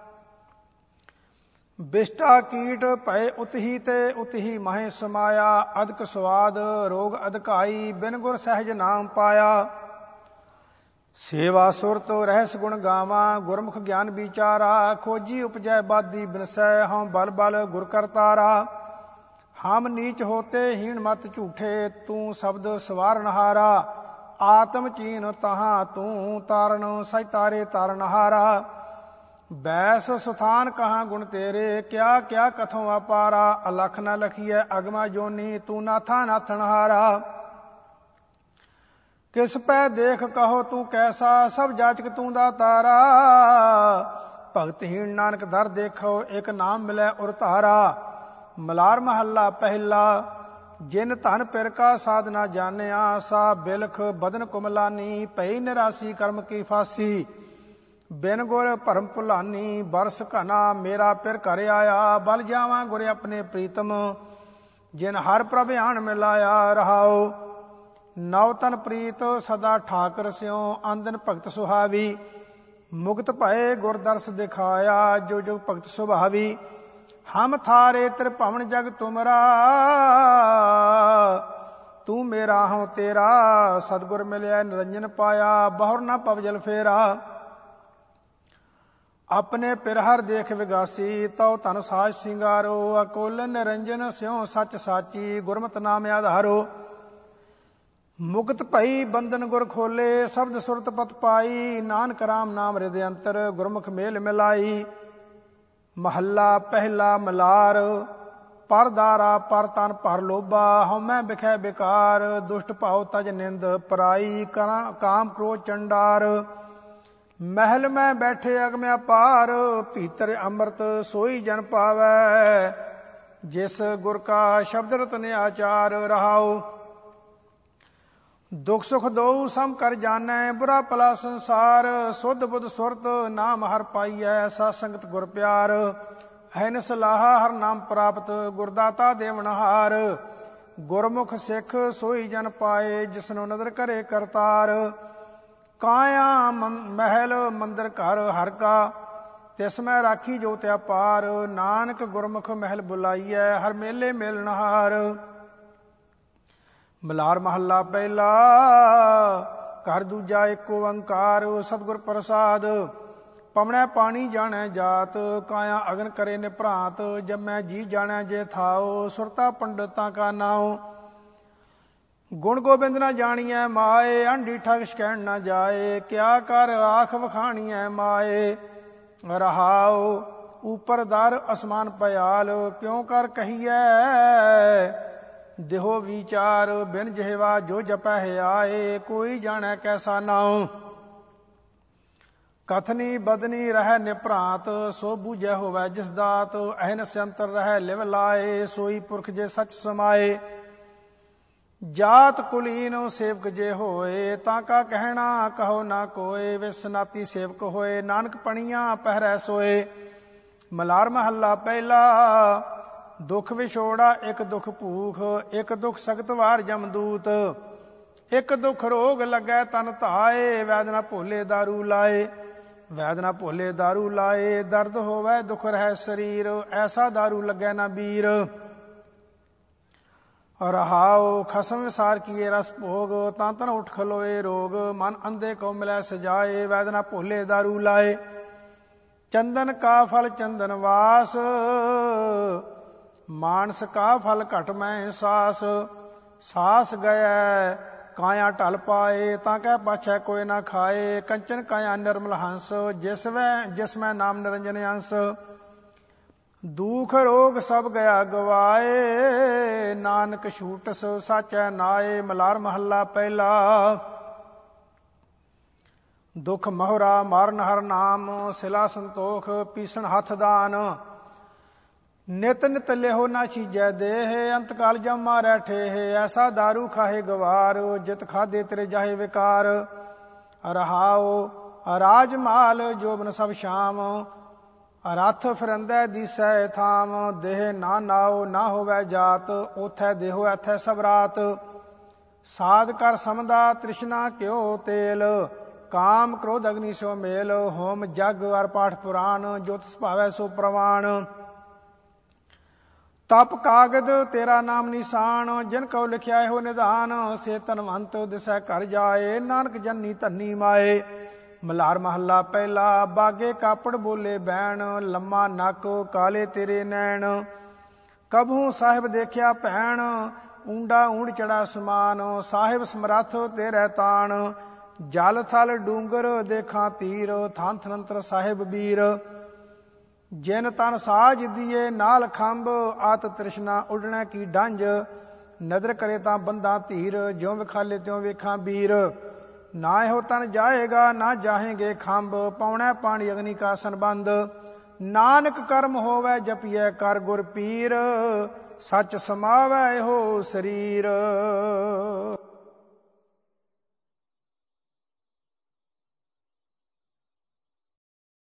ਬਿਸ਼ਟਾ ਕੀਟ ਭਏ ਉਤਹੀ ਤੇ। ਉਤਹੀ ਮਹੇ ਸਮਾਇਆ, ਅਦਕ ਸਵਾਦ ਰੋਗ ਅਧਕਾਈ। ਬਿਨ ਗੁਰ ਸਹਿਜ ਨਾਮ ਪਾਇਆ, ਸੇਵਾ ਸੁਰਤ ਰਹਿਸ ਗੁਣ ਗਾਵਾਂ। ਗੁਰਮੁਖ ਗਿਆਨ ਵਿਚਾਰਾ, ਖੋਜੀ ਉਪਜੈ ਬਾਦੀ ਬਿਨਸੈ। ਹਉ ਬਲ ਬਲ ਗੁਰ ਕਰਤਾਰਾ, ਹਮ ਨੀਚ ਹੋਤੇ ਹੀਣ ਮਤ ਝੂਠੇ। ਤੂੰ ਸ਼ਬਦ ਸਵਾਰਨਹਾਰਾ, ਆਤਮ ਚੀਨ ਤਹਾਂ ਤੂੰ ਤਾਰਨ। ਸਚ ਤਾਰੇ ਤਾਰਨਹਾਰਾ, ਬੈਸ ਸੁਥਾਨ ਕਹਾਂ ਗੁਣ ਤੇਰੇ। ਕਿਆ ਕਿਆ ਕਥੋਂ ਅਪਾਰਾ, ਅਲਖ ਨ ਲਖੀਐ ਅਗਮਾ ਜੋਨੀ। ਤੂੰ ਨਾਥਾ ਨਾਥਨਹਾਰਾ, ਕਿਸ ਪੈ ਦੇਖ ਕਹੋ ਤੂੰ ਕੈਸਾ। ਸਭ ਜਾਚਕ ਤੂੰ ਦਾਤਾਰਾ, ਭਗਤਹੀਣ ਨਾਨਕ ਦਰ ਦੇਖੋ। ਇੱਕ ਨਾਮ ਮਿਲੈ ਉਰ ਧਾਰਾ। ਮਲਾਰ ਮਹੱਲਾ ਪਹਿਲਾ। ਜਿਨ ਧਨ ਪਿਰ ਕਾ ਸਾਧ ਨਾ ਜਾਣਿਆ, ਸਾ ਬਿਲਖ ਬਦਨ ਕੁਮਲਾਨੀ। ਭਈ ਨਿਰਾਸੀ ਕਰਮ ਕੀ ਫਾਸੀ, ਬਿਨ ਗੁਰ ਭਰਮ ਭੁਲਾਨੀ। ਬਰਸ ਘਨਾ ਮੇਰਾ ਪਿਰ ਘਰ ਆਇਆ, ਬਲ ਜਾਵਾਂ ਗੁਰ ਆਪਣੇ ਪ੍ਰੀਤਮ। ਜਿਨ ਹਰ ਪ੍ਰਭ ਆਣ ਮਿਲਾਇਆ ਰਹਾਉ, ਨਵ ਤਨ ਪ੍ਰੀਤ ਸਦਾ ਠਾਕਰ ਸਿਉ। ਆਂਦਨ ਭਗਤ ਸੁਹਾਵੀ, ਮੁਕਤ ਭਏ ਗੁਰ ਦਰਸ ਦਿਖਾਇਆ। ਜੋ ਜੋ ਭਗਤ ਸੁਭਾਵੀ, ਹਮ ਥਾਰੇ ਤ੍ਰਿਭਵਨ ਜਗ ਤੁਮਰਾ। ਤੂੰ ਮੇਰਾ ਹਉ ਤੇਰਾ, ਸਤਿਗੁਰ ਮਿਲਿਆ ਨਿਰੰਜਨ ਪਾਇਆ। ਬਹੁਰ ਨਾ ਪਵ ਜਲ ਫੇਰਾ, ਆਪਣੇ ਪਿਰ ਹਰ ਦੇਖ ਵਿਗਾਸੀ। ਤਉ ਧਨ ਸਾਜ ਸਿੰਗਾਰੋ, ਅਕੋਲ ਨਿਰੰਜਨ ਸਿਉ ਸੱਚ ਸਾਚੀ। ਗੁਰਮਤਿ ਨਾਮ ਆਧਾਰੋ, ਮੁਕਤ ਭਈ ਬੰਧਨ ਗੁਰ ਖੋਲੇ। ਸ਼ਬਦ ਸੁਰਤ ਪਤ ਪਾਈ, ਨਾਨਕ ਰਾਮ ਨਾਮ ਹਿਰਦਿ ਅੰਤਰ। ਗੁਰਮੁਖ ਮੇਲ ਮਿਲਾਈ। ਮਹੱਲਾ ਪਹਿਲਾ। ਮਲਾਰ ਪਰ ਦਾਰਾ ਪਰ ਤਨ ਭਰ ਲੋਭਾ। ਹਉਮੈ ਬਿਖੈ ਬਿਕਾਰ, ਦੁਸ਼ਟ ਭਾਉ ਤਜ ਨਿੰਦ ਪਰਾਈ। ਕਰਾਂ ਕਾਮ ਕ੍ਰੋਧ ਚੰਡਾਰ, ਮਹਿਲ ਮੈਂ ਬੈਠੇ ਅਗਮ ਅਪਾਰ। ਭੀਤਰ ਅੰਮ੍ਰਿਤ ਸੋਈ ਜਨ ਪਾਵੈ, ਜਿਸ ਗੁਰ ਕਾ ਸ਼ਬਦ ਰਤਨ ਆਚਾਰ ਰਹਾਉ। ਦੁਖ ਸੁਖ ਦੋਊ ਸਮ ਕਰ ਜਾਣੈ, ਬੁਰਾ ਭਲਾ ਸੰਸਾਰ। ਸੁਧ ਬੁੱਧ ਸੁਰਤ ਨਾਮ ਹਰ ਪਾਈਐ, ਸਤ ਸੰਗਤ ਗੁਰ ਪਿਆਰ। ਅਹਨਿ ਸਲਾਹਾ ਹਰ ਨਾਮ ਪ੍ਰਾਪਤ, ਗੁਰਦਾਤਾ ਦੇਵਨਹਾਰ। ਗੁਰਮੁਖ ਸਿੱਖ ਸੋਈ ਜਨ ਪਾਏ, ਜਿਸਨੋ ਨਦਰ ਕਰੇ ਕਰਤਾਰ। ਕਾਇਆ ਮਹਿਲ ਮੰਦਰ ਘਰ ਹਰ ਕਾ, ਤਿਸ ਮੈਂ ਰਾਖੀ ਜੋ ਤਿਆ ਪਾਰ। ਨਾਨਕ ਗੁਰਮੁਖ ਮਹਿਲ ਬੁਲਾਈਐ, ਹਰ ਮੇਲੇ ਮੇਲਨਹਾਰ। ਮਲਾਰ ਮਹੱਲਾ ਪਹਿਲਾ। ਘਰ ਦੂਜਾ ਏਕ ਓੰਕਾਰ, ਸਤਿਗੁਰ ਪ੍ਰਸਾਦ। ਪਵਣੈ ਪਾਣੀ ਜਾਣੈ ਜਾਤ, ਕਾਇਆ ਅਗਨ ਕਰੇ ਨਿਭ੍ਰਾਂਤ। ਜੰਮੈ ਜੀ ਜਾਣੈ ਜੇ ਥਾਉ, ਸੁਰਤਾ ਪੰਡਤਾਂ ਕਾ ਨਾਉ। ਗੁਣ ਗੋਬਿੰਦ ਨਾ ਜਾਣੀਐ ਮਾਏ, ਆਂਢੀ ਠਗ ਸ਼ਕੈਣ ਨਾ ਜਾਏ। ਕਿਆ ਕਰ ਆਖ ਵਖਾਣੀਐ ਮਾਏ ਰਹਾਉ। ਉਪਰ ਦਰ ਅਸਮਾਨ ਪਿਆਲ, ਕਿਉ ਕਰ ਕਹੀਐ ਦੇਹੋ ਵਿਚਾਰ। ਬਿਨ ਜਿਹਵਾ ਜੋ ਜਪੈ ਆਏ, ਕੋਈ ਜਾਣੈ ਕੈਸਾ ਨਾਉ। ਕਥਨੀ ਬਦਨੀ ਰਹਿ ਨਿਭ੍ਰਾਂਤ, ਸੋ ਬੂਝੈ ਹੋਵੈ ਜਿਸ ਦਾਤ। ਅਹਨਿ ਅੰਤਰ ਰਹਿ ਲਿਵ ਲਾਏ, ਸੋਈ ਪੁਰਖ ਜੇ ਸਚ ਸਮਾਏ। ਜਾਤ ਕੁਲੀਨ ਸੇਵਕ ਜੇ ਹੋਏ, ਤਾਂ ਕਾ ਕਹਿਣਾ ਕਹੋ ਨਾ ਕੋਏ। ਵਿਸ ਨਾਤੀ ਸੇਵਕ ਹੋਏ, ਨਾਨਕ ਪਣੀਆਂ ਪਹਿਰੈ ਸੋਏ। ਮਲਾਰ ਮਹੱਲਾ ਪਹਿਲਾ। ਦੁਖ ਵਿਛੋੜਾ ਇੱਕ ਦੁਖ ਭੂਖ, ਇੱਕ ਦੁਖ ਸਖਤ ਵਾਰ ਜਮਦੂਤ। ਇੱਕ ਦੁਖ ਰੋਗ ਲੱਗੈ ਤਨ ਧਾਏ, ਵੈਦ ਨਾ ਭੋਲੇ ਦਾਰੂ ਲਾਏ। ਵੈਦ ਨਾ ਭੋਲੇ ਦਾਰੂ ਲਾਏ, ਦਰਦ ਹੋਵੈ ਦੁਖ ਰਹਿ ਸਰੀਰ। ਐਸਾ ਦਾਰੂ ਲੱਗੈ ਨਾ ਬੀਰ ਰਹਾਉ। ਖਸਮ ਵਿਸਾਰ ਕੀਏ ਰਸ ਭੋਗ, ਤਾਂ ਤਨ ਉੱਠ ਖਲੋਏ ਰੋਗ। ਮਨ ਅੰਧੇ ਕੋ ਮਿਲੈ ਸਜਾਏ, ਵੈਦ ਨਾ ਭੋਲੇ ਦਾਰੂ ਲਾਏ। ਚੰਦਨ ਕਾ ਫਲ ਚੰਦਨ ਵਾਸ, ਮਾਨਸ ਕਾ ਫਲ ਘਟ ਮੈਂ ਸਾਸ। ਸਾਸ ਗਇਐ ਕਾਇਆ ਢਲ ਪਾਏ ਤਾਂ ਕਹਿ ਪਾਛੈ ਕੋਈ ਨਾ ਖਾਏ। ਕੰਚਨ ਕਾਇਆ ਨਿਰਮਲ ਹੰਸ ਜਿਸ ਵੈ ਜਿਸ ਮੈਂ ਨਾਮ ਨਿਰੰਜਨ ਅੰਸ। ਦੁਖ ਰੋਗ ਸਭ ਗਿਆ ਗਵਾਏ ਨਾਨਕ ਛੂਟਸ ਸਾਚੈ ਨਾਏ। ਮਲਾਰ ਮਹੱਲਾ ਪਹਿਲਾ। ਦੁਖ ਮਹੁਰਾ ਮਾਰਨ ਹਰ ਨਾਮ ਸਿਲਾ ਸੰਤੋਖ ਪੀਸਣ ਹੱਥ ਦਾਨ। ਨਿਤ ਨਿਤ ਲਿਹੋ ਨਾ ਚੀਜੈ ਦੇਹ ਅੰਤਕਾਲ ਜਮ ਮਾਰੈ ਠੇਹ। ਐਸਾ ਦਾਰੂ ਖਾਹੇ ਗਵਾਰ ਜਿਤ ਖਾਦੇ ਤੇਰੇ ਜਾਹੇ ਵਿਕਾਰ। ਰਹਾਉ ਰਾਜ ਮਾਲ ਜੋਬਨ ਸਭ ਸ਼ਾਮ ਰਥ ਫਿਰੰਦੈ ਦੀਸੈ ਥਾਮ। ਦੇਹ ਨਾ ਨਾਉ ਨਾ ਹੋਵੈ ਜਾਤ ਉਥੈ ਦੇਹੋ ਐਥੈ ਸਭ ਰਾਤ। ਸਾਧ ਕਰ ਸਮਦਾ ਤ੍ਰਿਸ਼ਨਾ ਕਿਉ ਤੇਲ ਕਾਮ ਕ੍ਰੋਧ ਅਗਨੀ ਸੋ ਮੇਲ। ਹੋਮ ਜਗ ਅਰ ਪਾਠ ਪੁਰਾਣ ਜੋ ਤਿਸ ਭਾਵੈ ਸੋ ਪ੍ਰਵਾਣ। ਤਪ ਕਾਗਦ ਤੇਰਾ ਨਾਮ ਨਿਸ਼ਾਨ ਜਿਨ ਕਉ ਲਿਖਿਆ ਇਹੋ ਨਿਧਾਨ। ਸੇ ਧਨਵੰਤ ਦਿਸੈ ਘਰ ਜਾਏ ਨਾਨਕ ਜਨਨੀ ਧੰਨੀ ਮਾਏ। ਮਲਾਰ ਮਹੱਲਾ ਪਹਿਲਾ। ਬਾਗੇ ਕਾਪੜ ਬੋਲੇ ਬੈਣ ਲੰਮਾ ਨੱਕ ਕਾਲੇ ਤੇਰੇ ਨੈਣ। ਕਬਹੂ ਸਾਹਿਬ ਦੇਖਿਆ ਭੈਣ ਊਂਡਾ ਊਂਡ ਚੜਾ ਸਮਾਨ। ਸਾਹਿਬ ਸਮਰੱਥ ਤੇਰੇ ਤਾਣ ਜਲ ਥਲ ਡੂੰਗਰ ਦੇਖਾਂ ਤੀਰ। ਥਾਨ ਥਨੰਤਰ ਸਾਹਿਬ ਬੀਰ ਜਿਨ ਤਨ ਸਾਜ ਦੀਏ ਨਾਲ ਖੰਭ ਆਤ ਤ੍ਰਿਸ਼ਨਾ ਉੱਡਣਾ ਕੀ ਡੰਜ। ਨਦਰ ਕਰੇ ਤਾਂ ਬੰਦਾ ਧੀਰ ਜਿਉ ਵਿਖਾਲੇ ਤਿਉ ਵੇਖਾਂ ਬੀਰ। ਨਾ ਇਹੋ ਤਨ ਜਾਏਗਾ ਨਾ ਜਾਹੇਂਗੇ ਖੰਭ ਪਾਉਣਾ ਪਾਣੀ ਅਗਨੀ ਕਾ ਸੰਬੰਧ। ਨਾਨਕ ਕਰਮ ਹੋਵੈ ਜਪੀਐ ਕਰ ਗੁਰ ਪੀਰ ਸੱਚ ਸਮਾਵੈ ਇਹੋ ਸਰੀਰ।